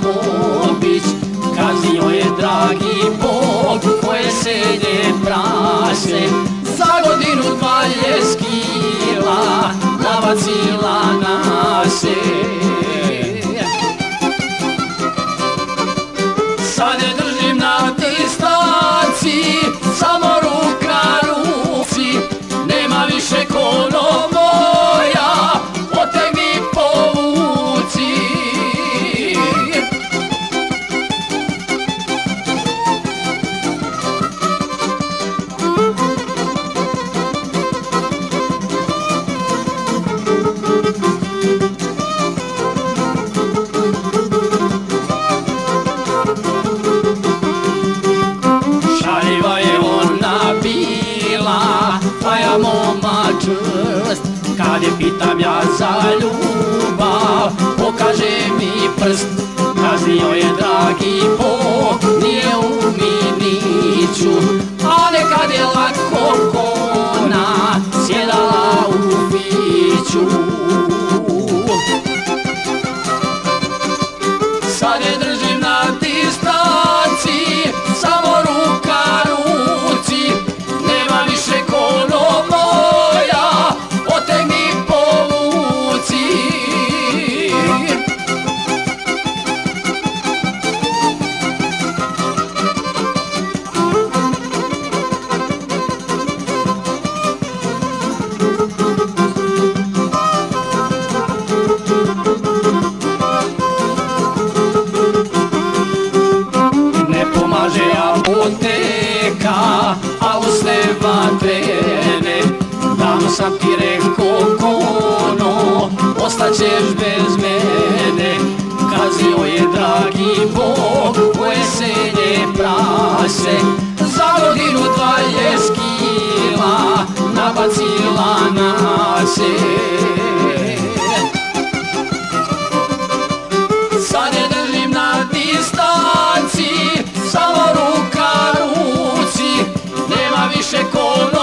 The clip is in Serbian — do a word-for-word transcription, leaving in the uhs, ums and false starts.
Bobić, kaznio je dragi Bog koje selje prase. Za godinu dva je skila nabacila nas je. Sad je držim na distanci, samo ruka ruci, nema više konovoja, potegni povuci. Šaljiva je ona bila, tvoja moma čvrst, kad je pitam ja za ljubav, pokaže mi prst. Kaznio je dragi Bog, nije u miniću, a nekad je lako kona sjedala u fiću. Sad je držim na distanci, samo ruka ruci, nema više konovoja, potegni povuci. Ne pomaže apoteka, a usne vatrene, davno sam ti rekao kono, ostaćeš bez mene. Kaznio je dragi Bog koje selje prase, za godinu dva je skila nabacila nas je. Sad je držim na distanci, samo ruka ruci, nema više kono